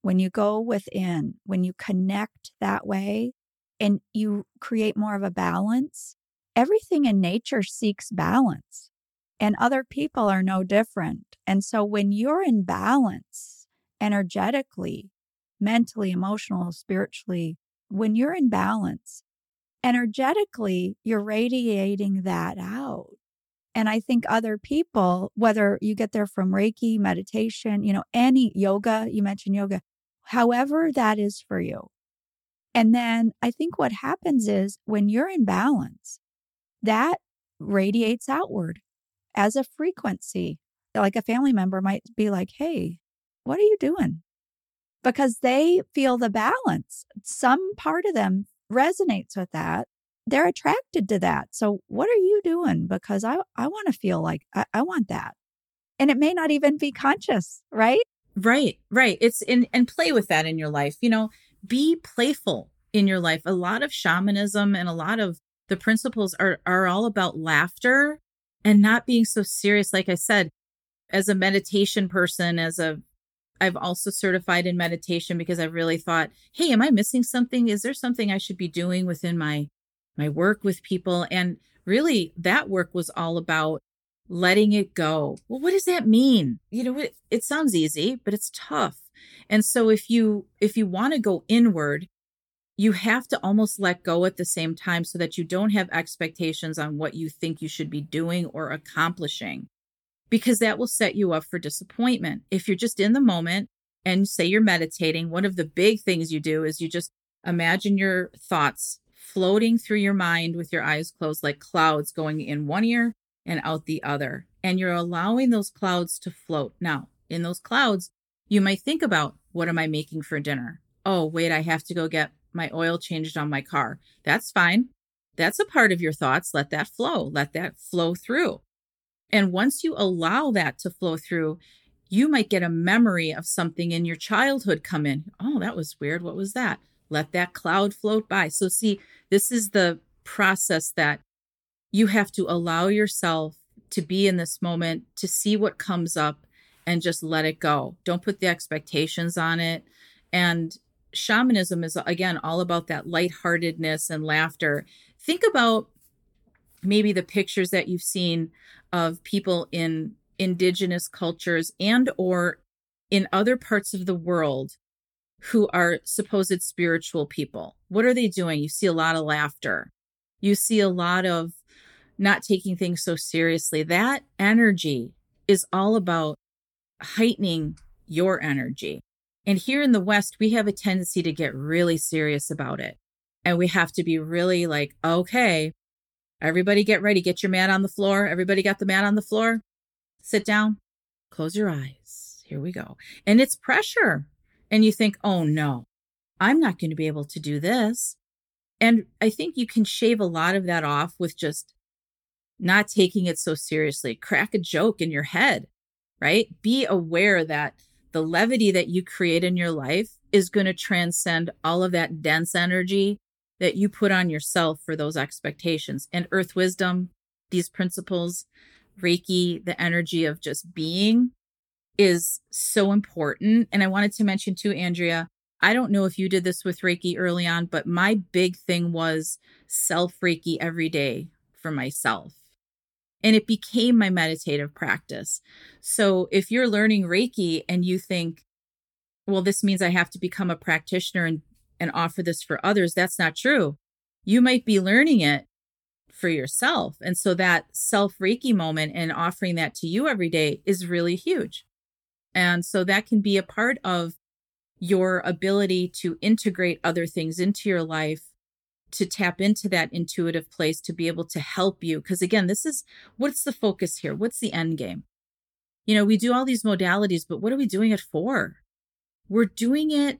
A: when you go within, when you connect that way and you create more of a balance, everything in nature seeks balance and other people are no different. And so when you're in balance energetically, mentally, emotional, spiritually, when you're in balance, energetically, you're radiating that out. And I think other people, whether you get there from Reiki, meditation, you know, any yoga, you mentioned yoga, however that is for you. And then I think what happens is when you're in balance, that radiates outward as a frequency. Like a family member might be like, hey, what are you doing? Because they feel the balance. Some part of them resonates with that. They're attracted to that. So what are you doing? Because I, I want to feel like I, I want that. And it may not even be conscious, right?
B: Right, right. It's in, and play with that in your life. You know, be playful in your life. A lot of shamanism and a lot of the principles are, are all about laughter and not being so serious. Like I said, as a meditation person, as a I've also certified in meditation because I've really thought, hey, am I missing something? Is there something I should be doing within my my work with people? And really, that work was all about letting it go. Well, what does that mean? You know, it, it sounds easy, but it's tough. And so if you if you want to go inward, you have to almost let go at the same time so that you don't have expectations on what you think you should be doing or accomplishing, because that will set you up for disappointment. If you're just in the moment and say you're meditating, one of the big things you do is you just imagine your thoughts floating through your mind with your eyes closed, like clouds going in one ear and out the other. And you're allowing those clouds to float. Now, in those clouds, you might think about, what am I making for dinner? Oh, wait, I have to go get my oil changed on my car. That's fine. That's a part of your thoughts. Let that flow. Let that flow through. And once you allow that to flow through, you might get a memory of something in your childhood come in. Oh, that was weird. What was that? Let that cloud float by. So see, this is the process that you have to allow yourself to be in this moment, to see what comes up and just let it go. Don't put the expectations on it. And shamanism is, again, all about that lightheartedness and laughter. Think about maybe the pictures that you've seen of people in indigenous cultures and or in other parts of the world who are supposed spiritual people. What are they doing? You see a lot of laughter. You see a lot of not taking things so seriously. That energy is all about heightening your energy. And here in the West, we have a tendency to get really serious about it. And we have to be really like, okay, everybody get ready. Get your mat on the floor. Everybody got the mat on the floor? Sit down. Close your eyes. Here we go. And it's pressure. And you think, oh no, I'm not going to be able to do this. And I think you can shave a lot of that off with just not taking it so seriously. Crack a joke in your head, right? Be aware that the levity that you create in your life is going to transcend all of that dense energy that you put on yourself for those expectations. And earth wisdom, these principles, Reiki, the energy of just being, is so important. And I wanted to mention too, Andrea, I don't know if you did this with Reiki early on, but my big thing was self Reiki every day for myself. And it became my meditative practice. So if you're learning Reiki and you think, well, this means I have to become a practitioner and, and offer this for others, that's not true. You might be learning it for yourself. And so that self Reiki moment and offering that to you every day is really huge. And so that can be a part of your ability to integrate other things into your life, to tap into that intuitive place, to be able to help you. Because again, this is, what's the focus here? What's the end game? You know, we do all these modalities, but what are we doing it for? We're doing it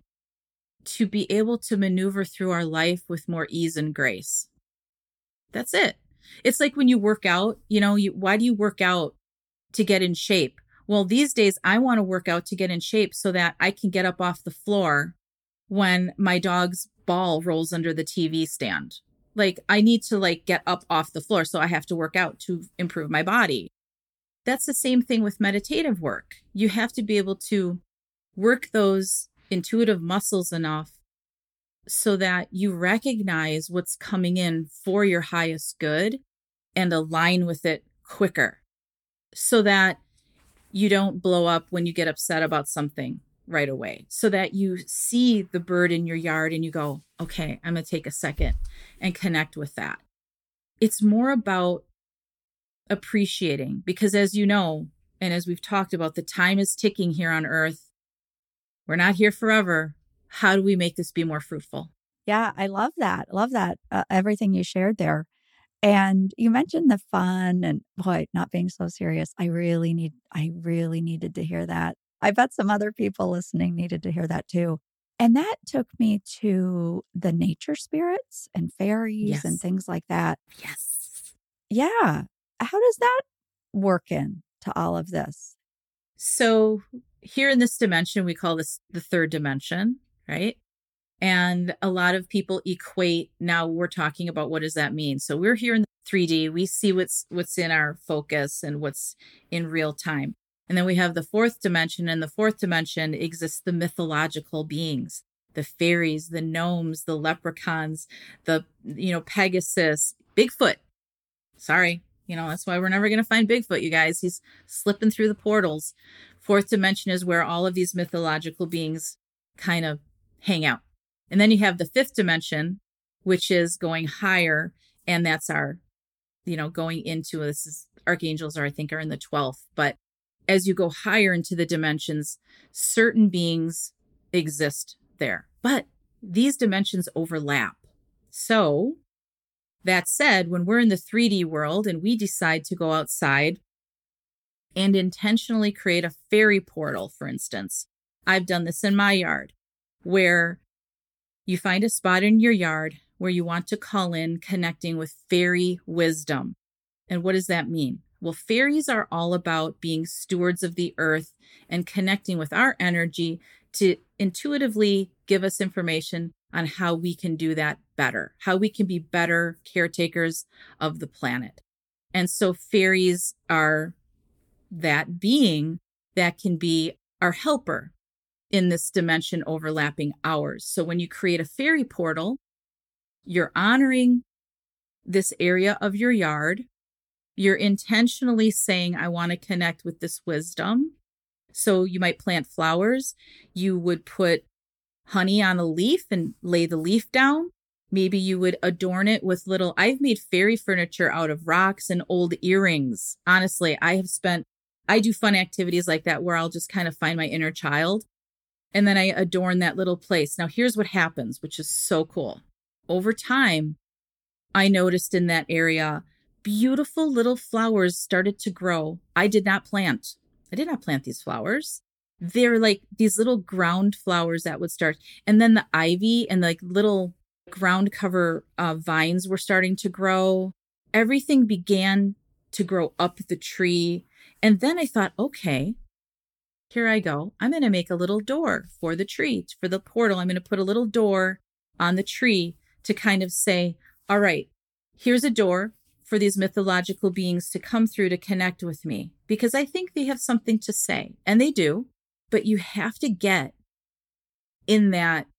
B: to be able to maneuver through our life with more ease and grace. That's it. It's like when you work out, you know, you, why do you work out? To get in shape. Well, these days I want to work out to get in shape so that I can get up off the floor when my dog's ball rolls under the T V stand. Like I need to like get up off the floor. So I have to work out to improve my body. That's the same thing with meditative work. You have to be able to work those intuitive muscles enough so that you recognize what's coming in for your highest good and align with it quicker, so that you don't blow up when you get upset about something right away, so that you see the bird in your yard and you go, okay, I'm going to take a second and connect with that. It's more about appreciating, because as you know, and as we've talked about, the time is ticking here on earth. We're not here forever. How do we make this be more fruitful?
A: Yeah, I love that. Love that. Uh, everything you shared there. And you mentioned the fun and boy, not being so serious. I really need, I really needed to hear that. I bet some other people listening needed to hear that too. And that took me to the nature spirits and fairies
B: Yes.
A: and things like that.
B: Yes.
A: Yeah. How does that work in to all of this?
B: So here in this dimension, we call this the third dimension, right? And a lot of people equate, now we're talking about what does that mean? So we're here in the three D, we see what's what's in our focus and what's in real time. And then we have the fourth dimension, and the fourth dimension exists the mythological beings, the fairies, the gnomes, the leprechauns, the, you know, Pegasus, Bigfoot. Sorry, you know, that's why we're never going to find Bigfoot, you guys. He's slipping through the portals. Fourth dimension is where all of these mythological beings kind of hang out. And then you have the fifth dimension, which is going higher. And that's our, you know, going into, this is archangels are, I think, are in the twelfth. But as you go higher into the dimensions, certain beings exist there. But these dimensions overlap. So that said, when we're in the three D world and we decide to go outside and intentionally create a fairy portal, for instance, I've done this in my yard, where you find a spot in your yard where you want to call in connecting with fairy wisdom. And what does that mean? Well, fairies are all about being stewards of the earth and connecting with our energy to intuitively give us information on how we can do that better, how we can be better caretakers of the planet. And so fairies are that being that can be our helper in this dimension overlapping ours. So when you create a fairy portal, you're honoring this area of your yard. You're intentionally saying, I want to connect with this wisdom. So you might plant flowers. You would put honey on a leaf and lay the leaf down. Maybe you would adorn it with little, I've made fairy furniture out of rocks and old earrings. Honestly, I have spent, I do fun activities like that where I'll just kind of find my inner child. And then I adorn that little place. Now, here's what happens, which is so cool. Over time, I noticed in that area, beautiful little flowers started to grow. I did not plant. I did not plant these flowers. They're like these little ground flowers that would start. And then the ivy and like little ground cover uh, vines were starting to grow. Everything began to grow up the tree. And then I thought, okay, here I go. I'm going to make a little door for the tree, for the portal. I'm going to put a little door on the tree to kind of say, all right, here's a door for these mythological beings to come through to connect with me, because I think they have something to say, and they do, but you have to get in that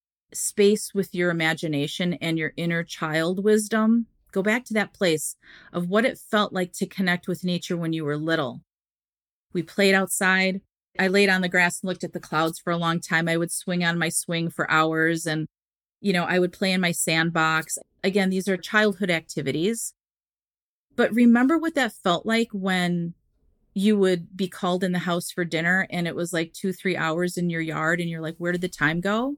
B: space with your imagination and your inner child wisdom. Go back to that place of what it felt like to connect with nature when you were little. We played outside. I laid on the grass and looked at the clouds for a long time. I would swing on my swing for hours, and, you know, I would play in my sandbox. Again, these are childhood activities. But remember what that felt like when you would be called in the house for dinner and it was like two, three hours in your yard and you're like, where did the time go?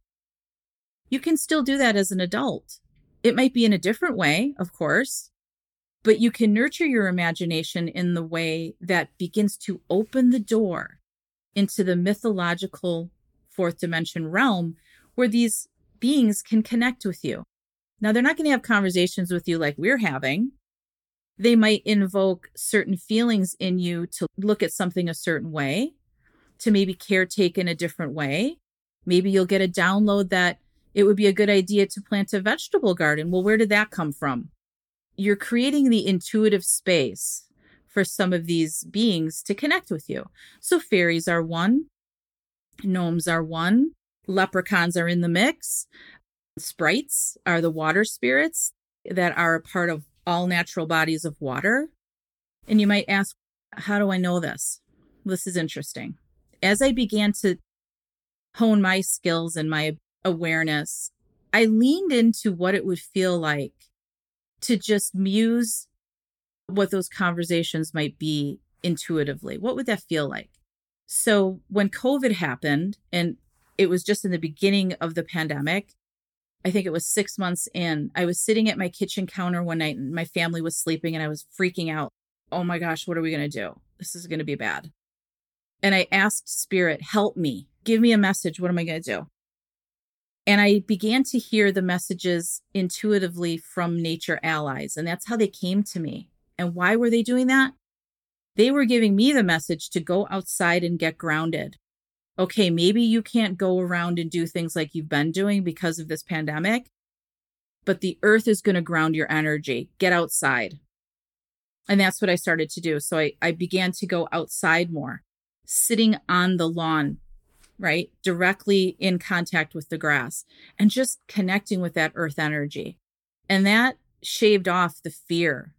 B: You can still do that as an adult. It might be in a different way, of course, but you can nurture your imagination in the way that begins to open the door into the mythological fourth dimension realm where these beings can connect with you. Now, they're not going to have conversations with you like we're having. They might invoke certain feelings in you to look at something a certain way, to maybe caretake in a different way. Maybe you'll get a download that it would be a good idea to plant a vegetable garden. Well, where did that come from? You're creating the intuitive space for some of these beings to connect with you. So fairies are one, gnomes are one, Leprechauns are in the mix. Sprites are the water spirits that are a part of all natural bodies of water. And you might ask, how do I know this? This is interesting. As I began to hone my skills and my awareness, I leaned into what it would feel like to just muse what those conversations might be intuitively. What would that feel like? So when COVID happened, and it was just in the beginning of the pandemic, I think it was six months in, I was sitting at my kitchen counter one night and my family was sleeping and I was freaking out. Oh my gosh, what are we going to do? This is going to be bad. And I asked Spirit, help me, give me a message. What am I going to do? And I began to hear the messages intuitively from nature allies. And that's how they came to me. And why were they doing that? They were giving me the message to go outside and get grounded. Okay, maybe you can't go around and do things like you've been doing because of this pandemic, but the earth is going to ground your energy. Get outside. And that's what I started to do. So I, I began to go outside more, sitting on the lawn, right? Directly in contact with the grass and just connecting with that earth energy. And that shaved off the fear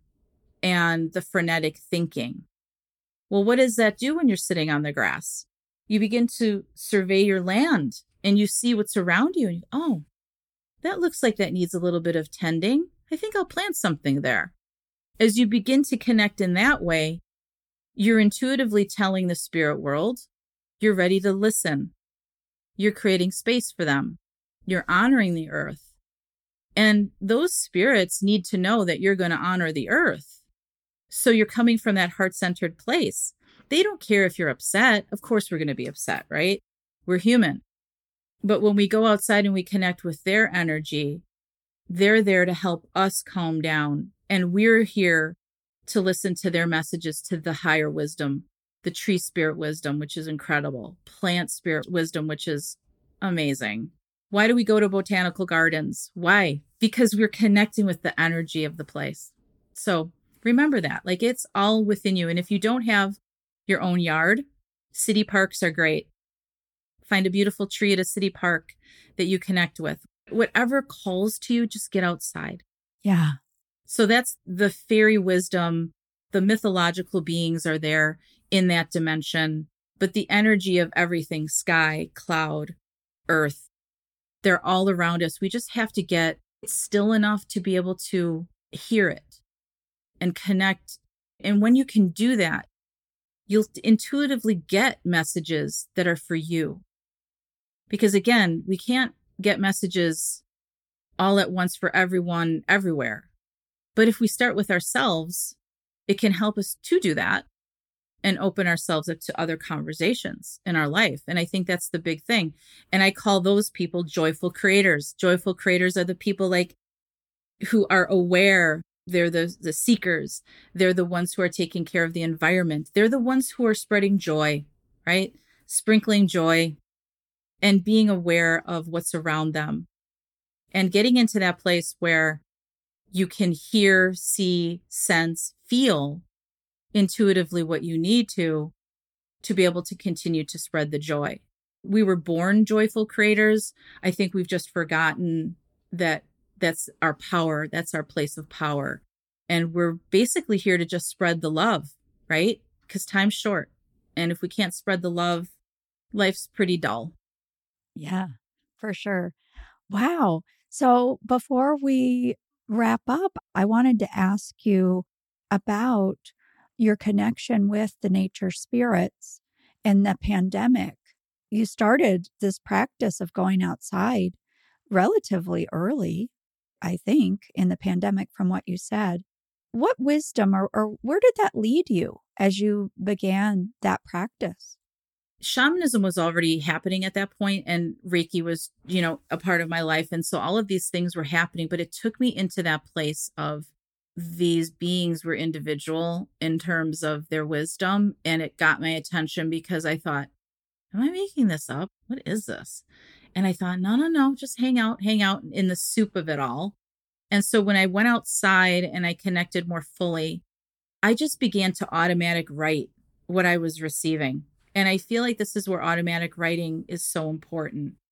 B: and the frenetic thinking. Well, what does that do when you're sitting on the grass? You begin to survey your land and you see what's around you. And you, oh, that looks like that needs a little bit of tending. I think I'll plant something there. As you begin to connect in that way, you're intuitively telling the spirit world, you're ready to listen. You're creating space for them. You're honoring the earth. And those spirits need to know that you're going to honor the earth. So you're coming from that heart-centered place. They don't care if you're upset. Of course, we're going to be upset, right? We're human. But when we go outside and we connect with their energy, they're there to help us calm down. And we're here to listen to their messages, to the higher wisdom, the tree spirit wisdom, which is incredible, plant spirit wisdom, which is amazing. Why do we go to botanical gardens? Why? Because we're connecting with the energy of the place. So remember that, like it's all within you. And if you don't have your own yard, city parks are great. Find a beautiful tree at a city park that you connect with. Whatever calls to you, just get outside.
A: Yeah.
B: So that's the fairy wisdom. The mythological beings are there in that dimension, but the energy of everything, sky, cloud, earth, they're all around us. We just have to get still enough to be able to hear it and connect. And when you can do that, you'll intuitively get messages that are for you. Because again, we can't get messages all at once for everyone, everywhere. But if we start with ourselves, it can help us to do that and open ourselves up to other conversations in our life. And I think that's the big thing. And I call those people joyful creators. Joyful creators are the people like who are aware. They're the, the seekers. They're the ones who are taking care of the environment. They're the ones who are spreading joy, right? Sprinkling joy and being aware of what's around them and getting into that place where you can hear, see, sense, feel intuitively what you need to, to be able to continue to spread the joy. We were born joyful creators. I think we've just forgotten that that's our power. That's our place of power. And we're basically here to just spread the love, right? Because time's short. And if we can't spread the love, life's pretty dull.
A: Yeah, for sure. Wow. So before we wrap up, I wanted to ask you about your connection with the nature spirits and the pandemic. You started this practice of going outside relatively early, I think, in the pandemic, from what you said. What wisdom or, or where did that lead you as you began that practice?
B: Shamanism was already happening at that point, and Reiki was, you know, a part of my life. And so all of these things were happening, but it took me into that place of these beings were individual in terms of their wisdom. And it got my attention because I thought, am I making this up? What is this? And I thought, no, no, no, just hang out, hang out in the soup of it all. And so when I went outside and I connected more fully, I just began to automatic write what I was receiving. And I feel like this is where automatic writing is so important.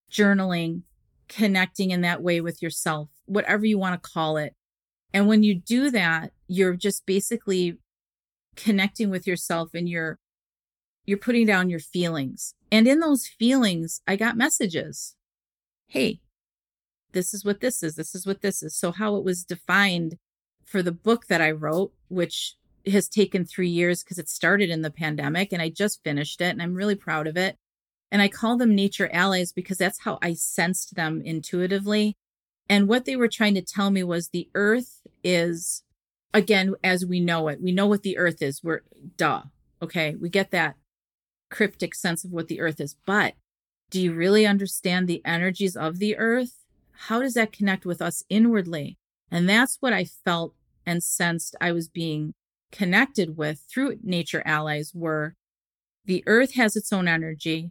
B: journaling, connecting in that way with yourself, whatever you want to call it. And when you do that, you're just basically connecting with yourself and you're you're putting down your feelings. And in those feelings, I got messages. Hey, this is what this is. This is what this is. So how it was defined for the book that I wrote, which has taken three years because it started in the pandemic and I just finished it and I'm really proud of it. And I call them nature allies because that's how I sensed them intuitively. And what they were trying to tell me was the earth is, again, as we know it, we know what the earth is. We're duh. Okay. We get that cryptic sense of what the earth is. But do you really understand the energies of the earth? How does that connect with us inwardly? And that's what I felt and sensed I was being connected with through nature allies, were the earth has its own energy.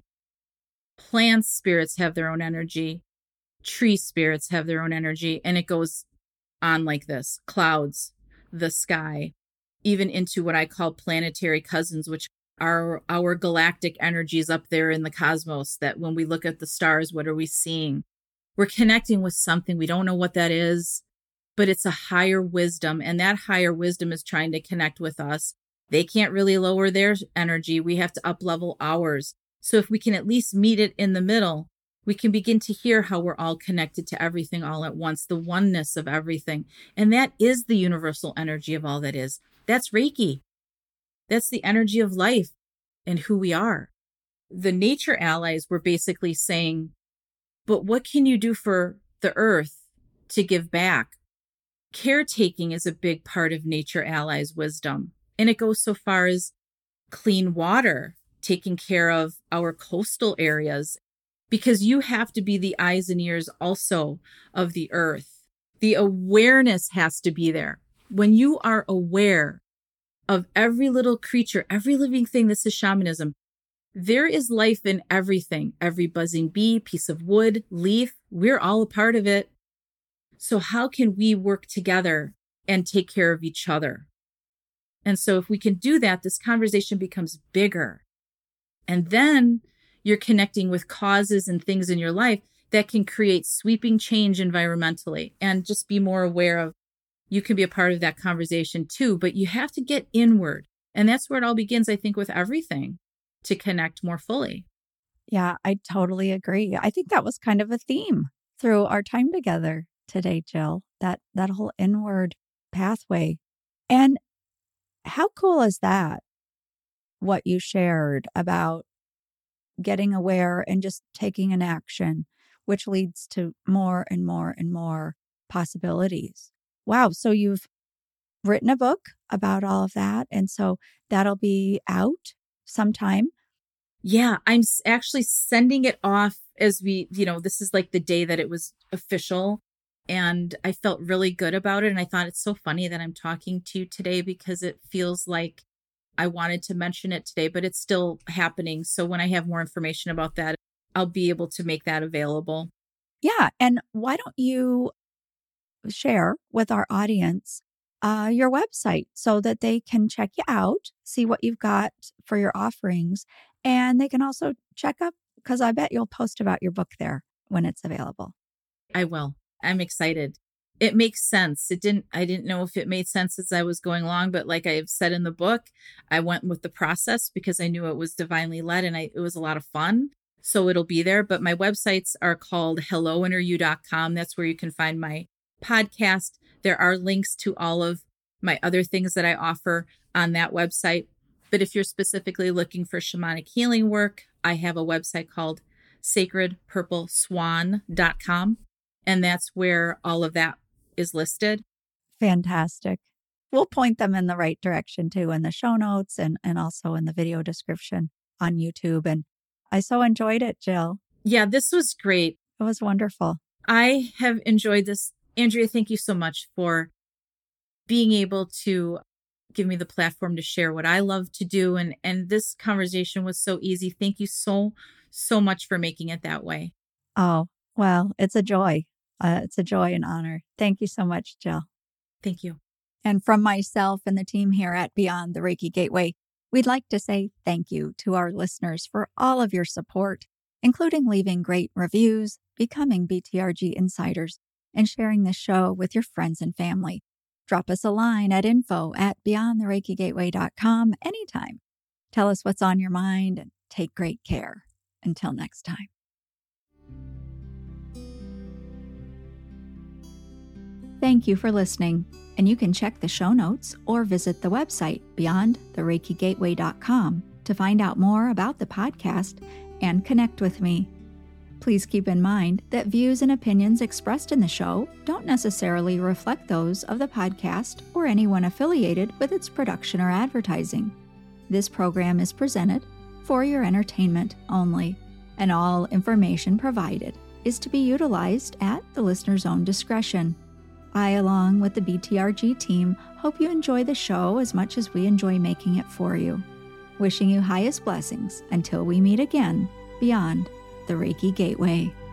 B: Plant spirits have their own energy. Tree spirits have their own energy. And it goes on like this: clouds, the sky, even into what I call planetary cousins, which are our galactic energies up there in the cosmos, that when we look at the stars, what are we seeing? We're connecting with something. We don't know what that is, but it's a higher wisdom. And that higher wisdom is trying to connect with us. They can't really lower their energy. We have to up level ours. So if we can at least meet it in the middle, we can begin to hear how we're all connected to everything all at once, the oneness of everything. And that is the universal energy of all that is. That's Reiki. That's the energy of life and who we are. The nature allies were basically saying, but what can you do for the earth to give back? Caretaking is a big part of nature allies' wisdom. And it goes so far as clean water, taking care of our coastal areas, because you have to be the eyes and ears also of the earth. The awareness has to be there. When you are aware of every little creature, every living thing, this is shamanism. There is life in everything, every buzzing bee, piece of wood, leaf. We're all a part of it. So how can we work together and take care of each other? And so if we can do that, this conversation becomes bigger. And then you're connecting with causes and things in your life that can create sweeping change environmentally. And just be more aware of, you can be a part of that conversation too, but you have to get inward. And that's where it all begins, I think, with everything, to connect more fully.
A: Yeah, I totally agree. I think that was kind of a theme through our time together today, Jill, that, that whole inward pathway. And how cool is that? What you shared about getting aware and just taking an action, which leads to more and more and more possibilities. Wow. So you've written a book about all of that. And so that'll be out sometime.
B: Yeah, I'm actually sending it off as we, you know, this is like the day that it was official. And I felt really good about it. And I thought it's so funny that I'm talking to you today, because it feels like I wanted to mention it today, but it's still happening. So when I have more information about that, I'll be able to make that available.
A: Yeah. And why don't you share with our audience uh, your website so that they can check you out, see what you've got for your offerings, and they can also check up, because I bet you'll post about your book there when it's available.
B: I will. I'm excited. It makes sense. It didn't, I didn't know if it made sense as I was going along, but like I've said in the book, I went with the process because I knew it was divinely led, and I, it was a lot of fun. So it'll be there. But my websites are called hello inner you dot com. That's where you can find my podcast. There are links to all of my other things that I offer on that website. But if you're specifically looking for shamanic healing work, I have a website called sacred purple swan dot com. And that's where all of that is listed.
A: Fantastic. We'll point them in the right direction too in the show notes and, and also in the video description on YouTube. And I so enjoyed it, Jill.
B: Yeah, this was great.
A: It was wonderful.
B: I have enjoyed this. Andrea, thank you so much for being able to give me the platform to share what I love to do. And, and this conversation was so easy. Thank you so, so much for making it that way.
A: Oh, well, it's a joy. Uh, it's a joy and honor. Thank you so much, Jill.
B: Thank you.
A: And from myself and the team here at Beyond the Reiki Gateway, we'd like to say thank you to our listeners for all of your support including leaving great reviews, becoming B T R G insiders, and sharing the show with your friends and family. Drop us a line at info at beyond the reiki gateway dot com anytime. Tell us what's on your mind and take great care. Until next time. Thank you for listening, and you can check the show notes or visit the website beyond the reiki gateway dot com to find out more about the podcast and connect with me. Please keep in mind that views and opinions expressed in the show don't necessarily reflect those of the podcast or anyone affiliated with its production or advertising. This program is presented for your entertainment only, and all information provided is to be utilized at the listener's own discretion. I, along with the B T R G team, hope you enjoy the show as much as we enjoy making it for you. Wishing you highest blessings until we meet again beyond the Reiki Gateway.